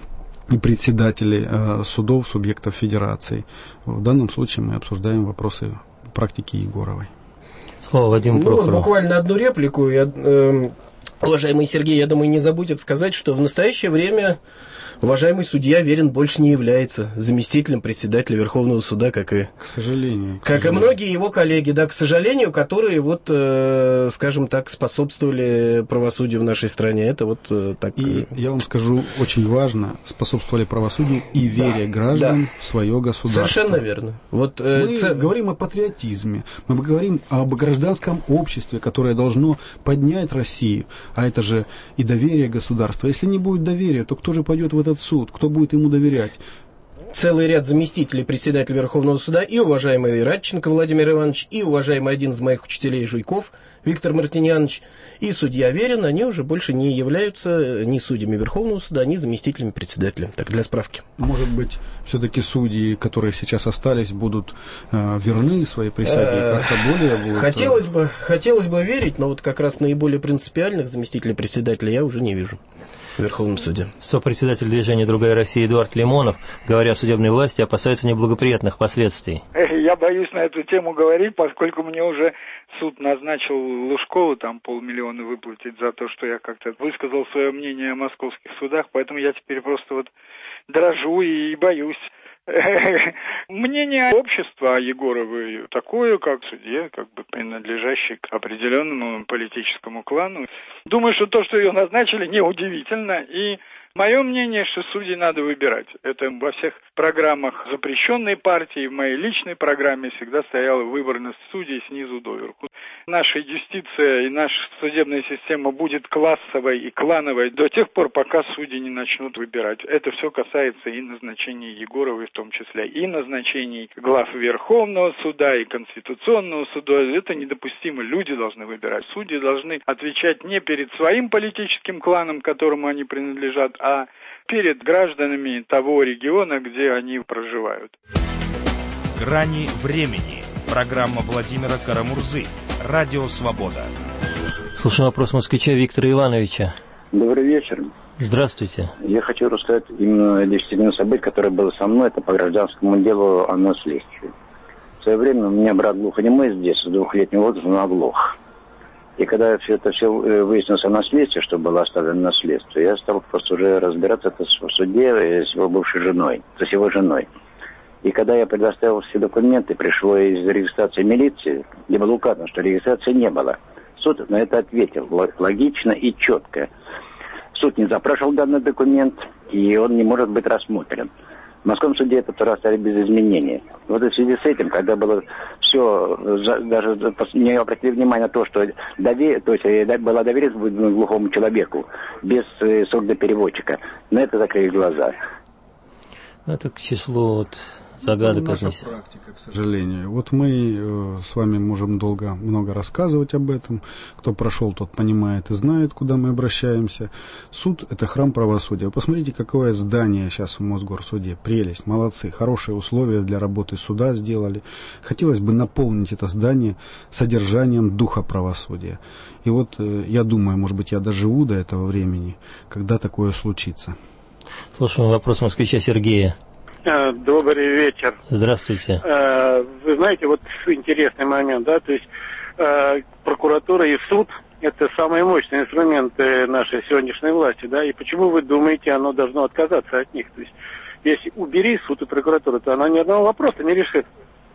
и председателей э, судов, субъектов федерации. В данном случае мы обсуждаем вопросы практики Егоровой. Слово Вадиму ну, Прохорову. Буквально одну реплику. Я, э, уважаемый Сергей, я думаю, не забудет сказать, что в настоящее время уважаемый судья Аверин больше не является заместителем председателя Верховного суда, как и, к сожалению, к как сожалению. и многие его коллеги, да, к сожалению, которые, вот, э, скажем так, способствовали правосудию в нашей стране. Это вот э, так. И я вам скажу, очень важно, способствовали правосудию и вере да, граждан да. в свое государство. Совершенно верно. Вот, э, мы ц... говорим о патриотизме, мы говорим об гражданском обществе, которое должно поднять Россию, а это же и доверие государства. Если не будет доверия, то кто же пойдет в этот суд, кто будет ему доверять? Целый ряд заместителей председателя Верховного суда, и уважаемый Радченко Владимир Иванович, и уважаемый один из моих учителей Жуйков Виктор Мартинянович, и судья Аверин, они уже больше не являются ни судьями Верховного суда, ни заместителями председателя. Так, для справки. Может быть, все-таки судьи, которые сейчас остались, будут э, верны своей присяге, и как-то более будут... Хотелось бы, хотелось бы верить, но вот как раз наиболее принципиальных заместителей председателя я уже не вижу в Верховном суде. Сопредседатель движения «Другая Россия» Эдуард Лимонов, говоря о судебной власти, опасается неблагоприятных последствий. Я боюсь на эту тему говорить, поскольку мне уже суд назначил Лужкову там полмиллиона выплатить за то, что я как-то высказал свое мнение о московских судах, поэтому я теперь просто вот дрожу и боюсь. Мнение общества о Егоровой такое, как судье, как бы принадлежащий к определенному политическому клану. Думаю, что то, что ее назначили, неудивительно. И мое мнение, что судей надо выбирать. Это во всех программах запрещенной партии, в моей личной программе всегда стояла выборность судей снизу доверху. Наша юстиция и наша судебная система будет классовой и клановой до тех пор, пока судьи не начнут выбирать. Это все касается и назначения Егоровой в том числе, и назначений глав Верховного суда и Конституционного суда. Это недопустимо. Люди должны выбирать. Судьи должны отвечать не перед своим политическим кланом, которому они принадлежат, а перед гражданами того региона, где они проживают. «Грани времени». Программа Владимира Карамурзы. Радио «Свобода». Слушаем вопрос москвича Виктора Ивановича. Добрый вечер. Здравствуйте. Я хочу рассказать именно действительно событие, которое было со мной. Это по гражданскому делу о наследстве. В свое время у меня брат глухонемой здесь, с двухлетнего возраста, он оглох. И когда все это все выяснилось о наследстве, что было оставлено наследство, я стал просто уже разбираться это в суде с его бывшей женой, с его женой. И когда я предоставил все документы, пришло из регистрации милиции, где было указано, что регистрации не было. Суд на это ответил логично и четко. Суд не запрашивал данный документ, и он не может быть рассмотрен. В Московском суде это второй раз без изменений. Вот в связи с этим, когда было все, даже не обратили внимание на то, что доверие, то есть была доверенность глухому человеку без сурдопереводчика, на это закрыли глаза. Это к числу вот загадок наша относится. Практика, к сожалению. Вот мы э, с вами можем долго, много рассказывать об этом. Кто прошел, тот понимает и знает, куда мы обращаемся. Суд – это храм правосудия. Вы посмотрите, какое здание сейчас в Мосгорсуде. Прелесть, молодцы, хорошие условия для работы суда сделали. Хотелось бы наполнить это здание содержанием духа правосудия. И вот э, я думаю, может быть, я доживу до этого времени, когда такое случится. Слушаем вопрос москвича Сергея. Добрый вечер. Здравствуйте. Вы знаете, вот интересный момент, да, то есть прокуратура и суд – это самые мощные инструменты нашей сегодняшней власти, да, и почему вы думаете, оно должно отказаться от них? То есть, если убери суд и прокуратуру, то оно ни одного вопроса не решит.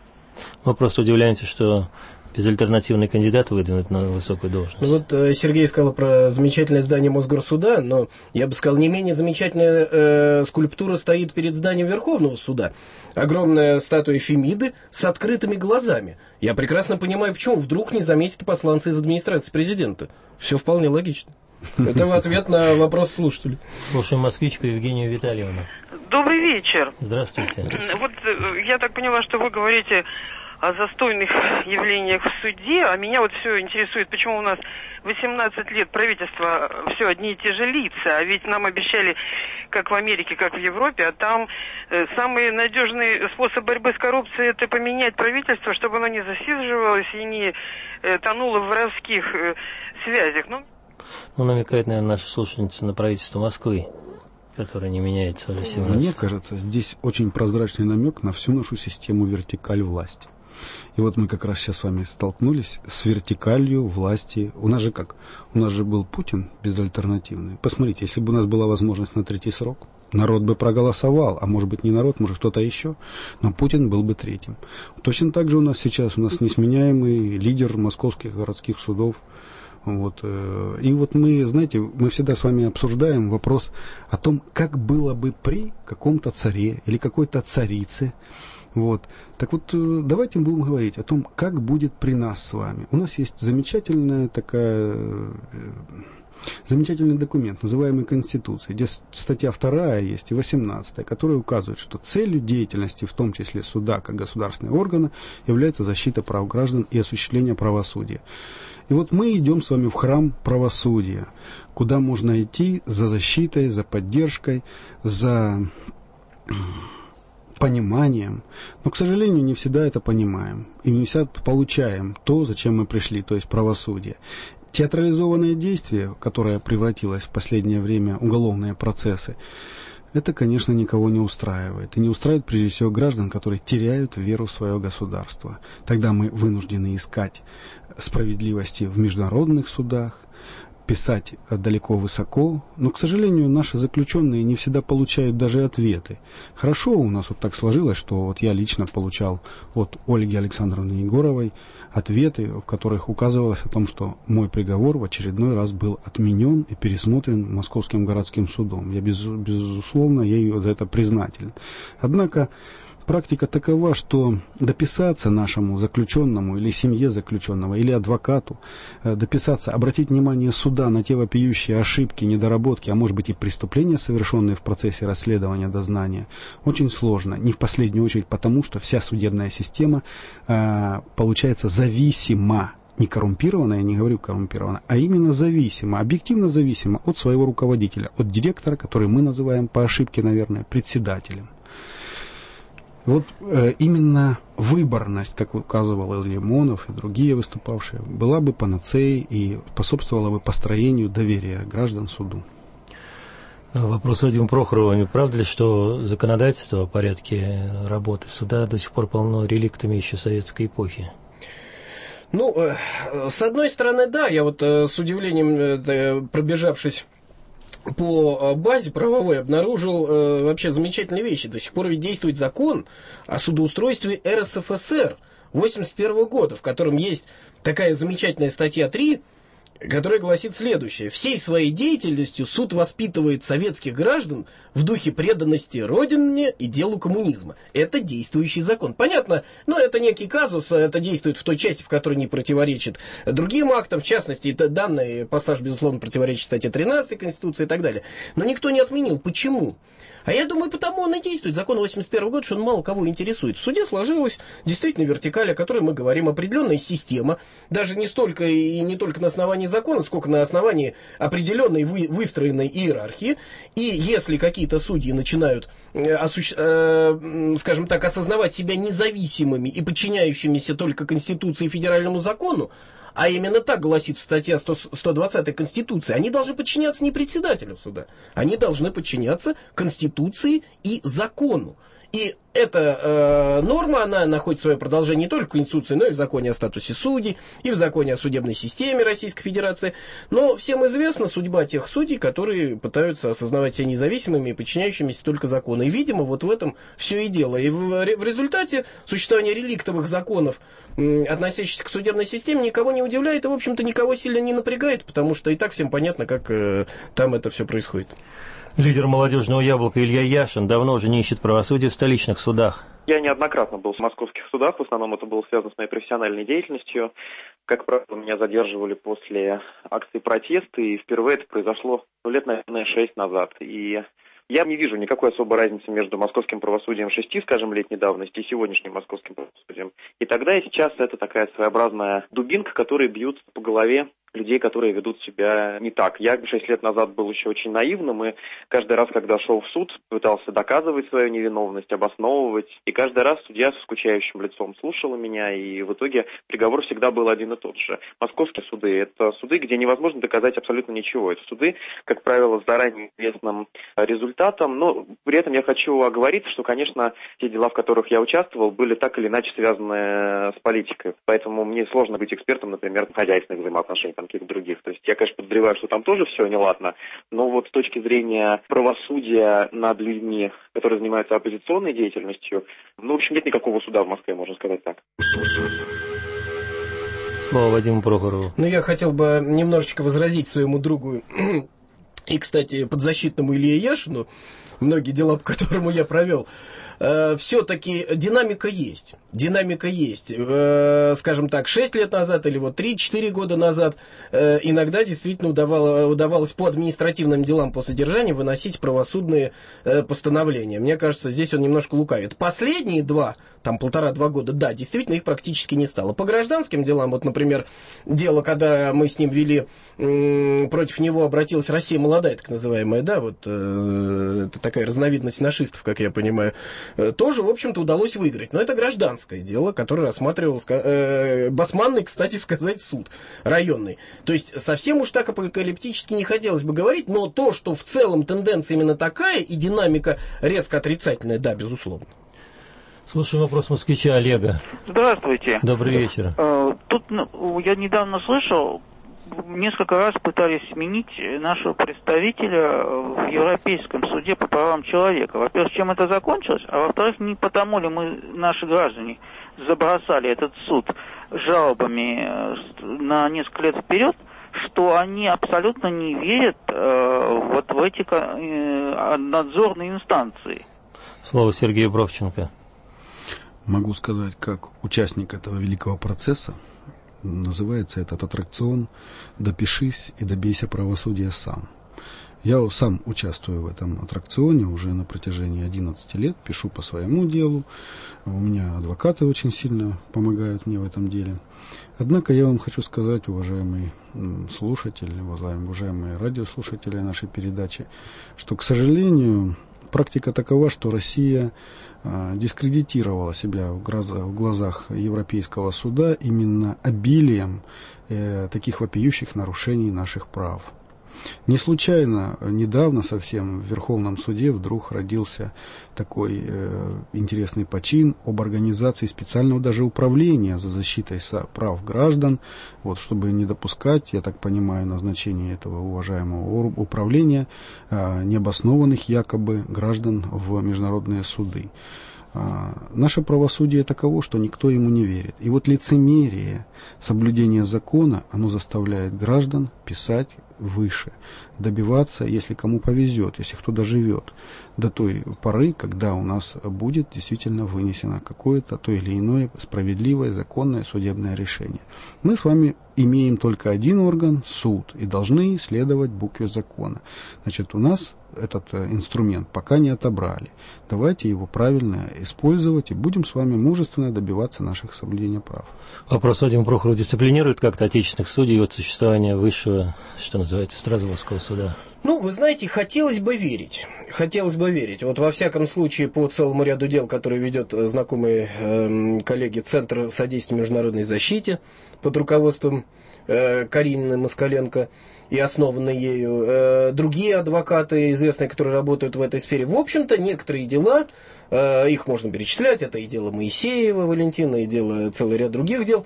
Мы просто удивляемся, что безальтернативный кандидат выдвинут на высокую должность. Ну вот э, Сергей сказал про замечательное здание Мосгорсуда, но я бы сказал, не менее замечательная э, скульптура стоит перед зданием Верховного суда. Огромная статуя Фемиды с открытыми глазами. Я прекрасно понимаю, почему вдруг не заметят посланцы из администрации президента. Все вполне логично. Это в ответ на вопрос слушателей. Слушаем москвичку Евгению Витальевну. Добрый вечер. Здравствуйте. Вот я так поняла, что вы говорите о застойных явлениях в суде, а меня вот все интересует, почему у нас восемнадцать лет правительства все одни и те же лица, а ведь нам обещали, как в Америке, как в Европе, а там э, самый надежный способ борьбы с коррупцией — это поменять правительство, чтобы оно не засиживалось и не э, тонуло в воровских э, связях. Ну, ну, намекает, наверное, наша слушательница на правительство Москвы. который не меняется уже всего раз. Мне кажется, здесь очень прозрачный намек на всю нашу систему вертикаль власти. И вот мы как раз сейчас с вами столкнулись с вертикалью власти. У нас же как? У нас же был Путин безальтернативный. Посмотрите, если бы у нас была возможность на третий срок, народ бы проголосовал, а может быть не народ, может кто-то еще, но Путин был бы третьим. Точно так же у нас сейчас, у нас несменяемый лидер московских городских судов. Вот. И вот мы, знаете, мы всегда с вами обсуждаем вопрос о том, как было бы при каком-то царе или какой-то царице. Вот. Так вот, давайте будем говорить о том, как будет при нас с вами. У нас есть замечательная такая, замечательный документ, называемый Конституцией, где статья вторая есть и восемнадцатая, которая указывает, что целью деятельности, в том числе суда как государственного органа, является защита прав граждан и осуществление правосудия. И вот мы идем с вами в храм правосудия, куда можно идти за защитой, за поддержкой, за пониманием, но, к сожалению, не всегда это понимаем и не всегда получаем то, зачем мы пришли, то есть правосудие. Театрализованное действие, которое превратилось в последнее время в уголовные процессы, это, конечно, никого не устраивает. И не устраивает, прежде всего, граждан, которые теряют веру в свое государство. Тогда мы вынуждены искать справедливости в международных судах, писать далеко высоко, но, к сожалению, наши заключенные не всегда получают даже ответы. Хорошо у нас вот так сложилось, что вот я лично получал от Ольги Александровны Егоровой ответы, в которых указывалось о том, что мой приговор в очередной раз был отменен и пересмотрен Московским городским судом. Я, без, безусловно, ей за это признателен. Однако практика такова, что дописаться нашему заключенному или семье заключенного, или адвокату, дописаться, обратить внимание суда на те вопиющие ошибки, недоработки, а может быть и преступления, совершенные в процессе расследования, дознания, очень сложно. Не в последнюю очередь потому, что вся судебная система э, получается зависима. Не коррумпированная, я не говорю коррумпированная, а именно зависима, объективно зависима от своего руководителя, от директора, который мы называем по ошибке, наверное, председателем. Вот э, именно выборность, как указывал Лимонов и другие выступавшие, была бы панацеей и способствовала бы построению доверия граждан суду. Вопрос Вадиму Прохорову. Не правда ли, что законодательство о порядке работы суда до сих пор полно реликтами еще советской эпохи? Ну, э, с одной стороны, да, я вот э, с удивлением, э, пробежавшись по базе правовой, обнаружил э, вообще замечательные вещи. До сих пор ведь действует закон о судоустройстве эр эс эф эс эр восемьдесят первого года, в котором есть такая замечательная статья три, которая гласит следующее. Всей своей деятельностью суд воспитывает советских граждан в духе преданности Родине и делу коммунизма. Это действующий закон. Понятно, но это некий казус, это действует в той части, в которой не противоречит другим актам, в частности, данный пассаж, безусловно, противоречит статье тринадцатой Конституции и так далее. Но никто не отменил. Почему? А я думаю, потому он и действует. Закон восемьдесят первого года, что он мало кого интересует. В суде сложилась действительно вертикаль, о которой мы говорим, определенная система, даже не столько и не только на основании закона, сколько на основании определенной вы, выстроенной иерархии. И если какие-то судьи начинают, э, осущ... э, скажем так, осознавать себя независимыми и подчиняющимися только Конституции и федеральному закону, а именно так гласит статья сто двадцатой Конституции, они должны подчиняться не председателю суда, они должны подчиняться Конституции и закону. И эта э, норма, она находит свое продолжение не только в Конституции, но и в законе о статусе судей, и в законе о судебной системе Российской Федерации. Но всем известна судьба тех судей, которые пытаются осознавать себя независимыми и подчиняющимися только закону. И, видимо, вот в этом все и дело. И в, в результате существование реликтовых законов, м, относящихся к судебной системе, никого не удивляет и, в общем-то, никого сильно не напрягает, потому что и так всем понятно, как э, там это все происходит. Лидер молодежного яблока Илья Яшин давно уже не ищет правосудия в столичных судах. Я неоднократно был в московских судах, в основном это было связано с моей профессиональной деятельностью. Как правило, меня задерживали после акции протеста, и впервые это произошло ну, лет, наверное, шесть назад. И я не вижу никакой особой разницы между московским правосудием шести, скажем, летней давности и сегодняшним московским правосудием. И тогда и сейчас это такая своеобразная дубинка, которой бьют по голове людей, которые ведут себя не так. Я шесть лет назад был еще очень наивным, и каждый раз, когда шел в суд, пытался доказывать свою невиновность, обосновывать, и каждый раз судья с скучающим лицом слушала меня, и в итоге приговор всегда был один и тот же. Московские суды – это суды, где невозможно доказать абсолютно ничего. Это суды, как правило, с заранее известным результатом, но при этом я хочу оговориться, что, конечно, те дела, в которых я участвовал, были так или иначе связаны с политикой, поэтому мне сложно быть экспертом, например, хозяйственных взаимоотношений, там, каких-то других. То есть я, конечно, подозреваю, что там тоже все неладно, но вот с точки зрения правосудия над людьми, которые занимаются оппозиционной деятельностью, ну, в общем, нет никакого суда в Москве, можно сказать так. Слово Вадиму Прохорову. Ну, я хотел бы немножечко возразить своему другу и, кстати, подзащитному Илье Яшину, многие дела, по которому я провел, э, все-таки динамика есть. Динамика есть. Э, скажем так, шесть лет назад или вот три-четыре года назад э, иногда действительно удавало, удавалось по административным делам по содержанию выносить правосудные э, постановления. Мне кажется, здесь он немножко лукавит. Последние два, там полтора-два года, да, действительно их практически не стало. По гражданским делам, вот, например, дело, когда мы с ним вели, э, против него обратилась Россия молодая, так называемая, да, вот э, это такая разновидность нашистов, как я понимаю, э, тоже, в общем-то, удалось выиграть. Но это гражданское дело, которое рассматривал э, басманный, кстати сказать, суд районный. То есть совсем уж так апокалиптически не хотелось бы говорить, но то, что в целом тенденция именно такая и динамика резко отрицательная, да, безусловно. Слушаем вопрос москвича Олега. Здравствуйте. Добрый вечер. Тут я недавно слышал, несколько раз пытались сменить нашего представителя в Европейском суде по правам человека. Во-первых, чем это закончилось, а во-вторых, не потому ли мы, наши граждане, забросали этот суд жалобами на несколько лет вперед, что они абсолютно не верят э, вот в эти э, надзорные инстанции. Слово Сергею Бровченко. Могу сказать, как участник этого великого процесса, называется этот аттракцион «Допишись и добейся правосудия сам». Я сам участвую в этом аттракционе уже на протяжении одиннадцати лет, пишу по своему делу. У меня адвокаты очень сильно помогают мне в этом деле. Однако я вам хочу сказать, уважаемые слушатели, уважаемые радиослушатели нашей передачи, что, к сожалению, практика такова, что Россия э, дискредитировала себя в, гроза, в глазах Европейского суда именно обилием э, таких вопиющих нарушений наших прав. Не случайно недавно совсем в Верховном суде вдруг родился такой э, интересный почин об организации специального даже управления за защитой прав граждан, вот, чтобы не допускать, я так понимаю, назначения этого уважаемого управления э, необоснованных якобы граждан в международные суды. Э, наше правосудие таково, что никто ему не верит. И вот лицемерие, соблюдение закона, оно заставляет граждан писать выше, добиваться, если кому повезет, если кто доживет до той поры, когда у нас будет действительно вынесено какое-то то или иное справедливое, законное судебное решение. Мы с вами имеем только один орган, суд, и должны следовать букве закона. Значит, у нас этот инструмент пока не отобрали. Давайте его правильно использовать и будем с вами мужественно добиваться наших соблюдения прав. Вопрос Вадима Прохорова дисциплинирует как-то отечественных судей от существования высшего, что называется, Страсбургского суда? Ну, вы знаете, хотелось бы верить. Хотелось бы верить. Вот во всяком случае, по целому ряду дел, которые ведет знакомый э, коллеги Центр содействия международной защите под руководством э, Каринины Москаленко и основаны ею, э, другие адвокаты известные, которые работают в этой сфере. В общем-то, некоторые дела, э, их можно перечислять, это и дело Моисеева Валентина, и дело, целый ряд других дел,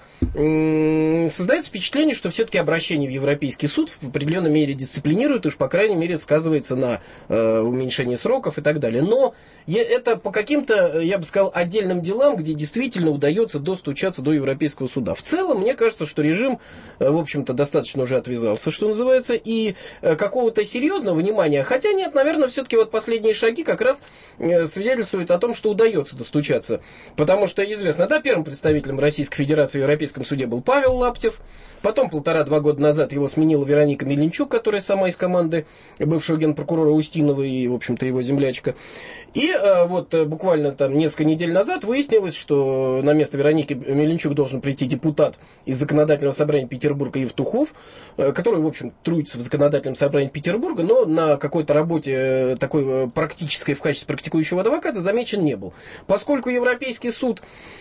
э, создается впечатление, что все-таки обращение в Европейский суд в определенной мере дисциплинирует, и уж, по крайней мере, сказывается на э, уменьшении сроков и так далее. Но это по каким-то, я бы сказал, отдельным делам, где действительно удается достучаться до Европейского суда. В целом, мне кажется, что режим, в общем-то, достаточно уже отвязался, что называется, называется, и какого-то серьезного внимания. Хотя нет, наверное, все-таки вот последние шаги как раз свидетельствуют о том, что удается достучаться. Потому что известно, да, первым представителем Российской Федерации в Европейском суде был Павел Лаптев. Потом полтора-два года назад его сменила Вероника Мельничук, которая сама из команды бывшего генпрокурора Устинова и, в общем-то, его землячка. И э, вот э, буквально там несколько недель назад выяснилось, что на место Вероники Мельничук должен прийти депутат из Законодательного собрания Петербурга Евтухов, э, который, в общем, трудится в Законодательном собрании Петербурга, но на какой-то работе э, такой э, практической в качестве практикующего адвоката замечен не был. Поскольку Европейский суд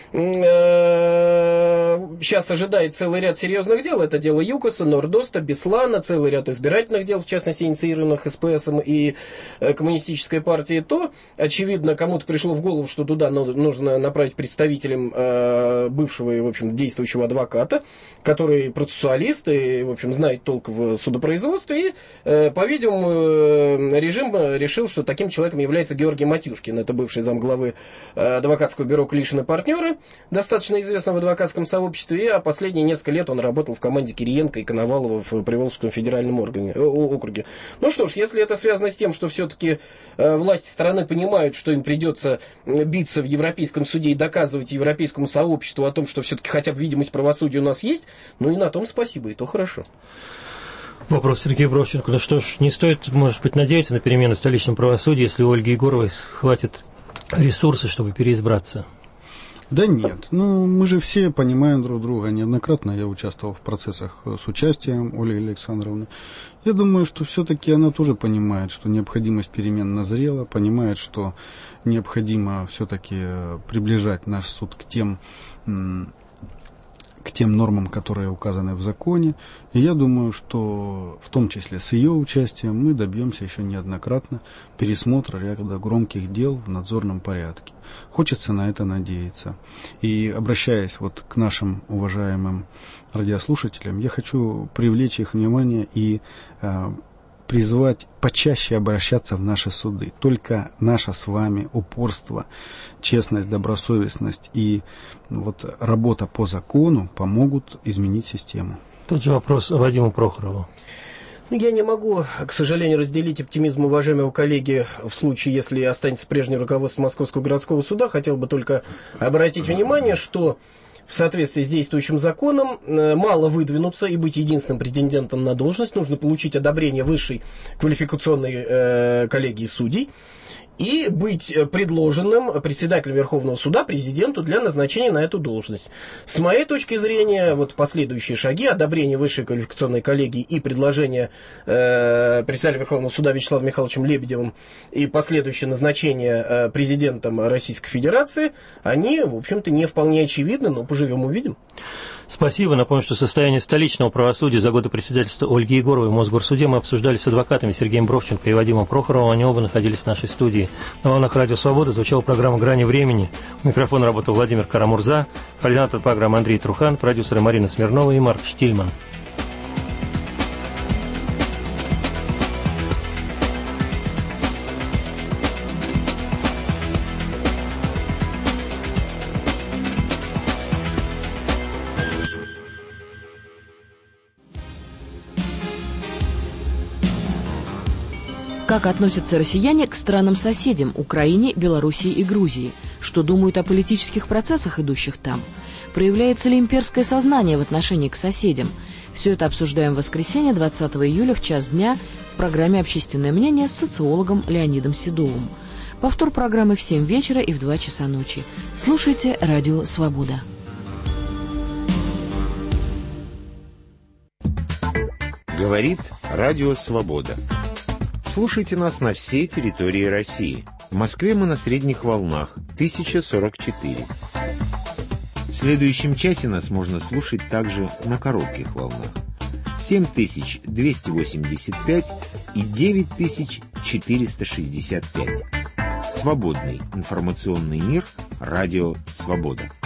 э, сейчас ожидает целый ряд серьезных дел, это дело ЮКОСа, Нордоста, Беслана, целый ряд избирательных дел, в частности, инициированных СПСом и э, Коммунистической партией, то очевидно, кому-то пришло в голову, что туда нужно направить представителем э, бывшего и, в общем, действующего адвоката, который процессуалист и, в общем, знает толк в судопроизводстве. И, э, по-видимому, э, режим решил, что таким человеком является Георгий Матюшкин. Это бывший замглавы э, адвокатского бюро «Клишин и партнеры», достаточно известно в адвокатском сообществе. А последние несколько лет он работал в команде Кириенко и Коновалова в Приволжском федеральном органе, э, округе. Ну что ж, если это связано с тем, что все-таки э, власти страны понимают, что им придется биться в Европейском суде и доказывать европейскому сообществу о том, что все-таки хотя бы видимость правосудия у нас есть, ну и на том спасибо, и то хорошо. Вопрос Сергею Бровченко. Ну что ж, не стоит, может быть, надеяться на перемены в столичном правосудии, если у Ольги Егоровой хватит ресурсов, чтобы переизбраться? Да нет. Ну, мы же все понимаем друг друга. Неоднократно я участвовал в процессах с участием Ольги Александровны. Я думаю, что все-таки она тоже понимает, что необходимость перемен назрела, понимает, что необходимо все-таки приближать наш суд к тем, к тем нормам, которые указаны в законе. И я думаю, что в том числе с ее участием мы добьемся еще неоднократно пересмотра ряда громких дел в надзорном порядке. Хочется на это надеяться. И обращаясь вот к нашим уважаемым радиослушателям, я хочу привлечь их внимание и э, призвать почаще обращаться в наши суды. Только наше с вами упорство, честность, добросовестность и вот работа по закону помогут изменить систему. Тот же вопрос Вадиму Прохорову. Я не могу, к сожалению, разделить оптимизм уважаемого коллеги в случае, если останется прежнее руководство Московского городского суда. Хотел бы только обратить внимание, что в соответствии с действующим законом мало выдвинуться и быть единственным претендентом на должность. Нужно получить одобрение высшей квалификационной э, коллегии судей и быть предложенным председателем Верховного суда президенту для назначения на эту должность. С моей точки зрения, вот последующие шаги, одобрение высшей квалификационной коллегии и предложение э, председателя Верховного суда Вячеславом Михайловичем Лебедевым и последующее назначение э, президентом Российской Федерации, они, в общем-то, не вполне очевидны, но поживем увидим. Спасибо. Напомню, что состояние столичного правосудия за годы председательства Ольги Егоровой в Мосгорсуде мы обсуждали с адвокатами Сергеем Бровченко и Вадимом Прохоровым. Они оба находились в нашей студии. На волнах Радио Свобода звучала программа «Грани времени». У микрофона работал Владимир Карамурза, координатор программы Андрей Трухан, продюсеры Марина Смирнова и Марк Штильман. Как относятся россияне к странам-соседям Украине, Белоруссии и Грузии? Что думают о политических процессах, идущих там? Проявляется ли имперское сознание в отношении к соседям? Все это обсуждаем в воскресенье, двадцатого июля, в час дня, в программе «Общественное мнение» с социологом Леонидом Седовым. Повтор программы в семь вечера и в два часа ночи. Слушайте «Радио Свобода». Говорит Радио Свобода. Слушайте нас на всей территории России. В Москве мы на средних волнах тысяча сорок четыре. В следующем часе нас можно слушать также на коротких волнах семь тысяч двести восемьдесят пять и девять тысяч четыреста шестьдесят пять. Свободный информационный мир. Радио Свобода.